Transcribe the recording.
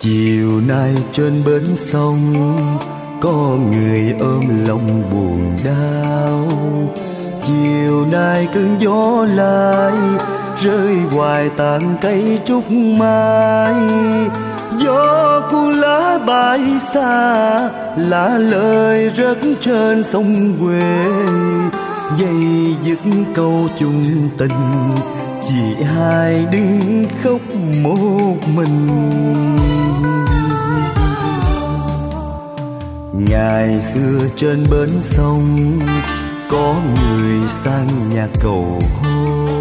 Chiều nay trên bến sông có người ôm lòng buồn đau. Chiều nay cơn gió lại rơi hoài tàn cây trúc mai. Gió cuốn lá bay xa, lá lời rớt trên sông Quê, dây dứt câu chung tình, chị hai đứng khóc một mình. Ngày xưa trên bến sông có người sang nhà cầu hôn,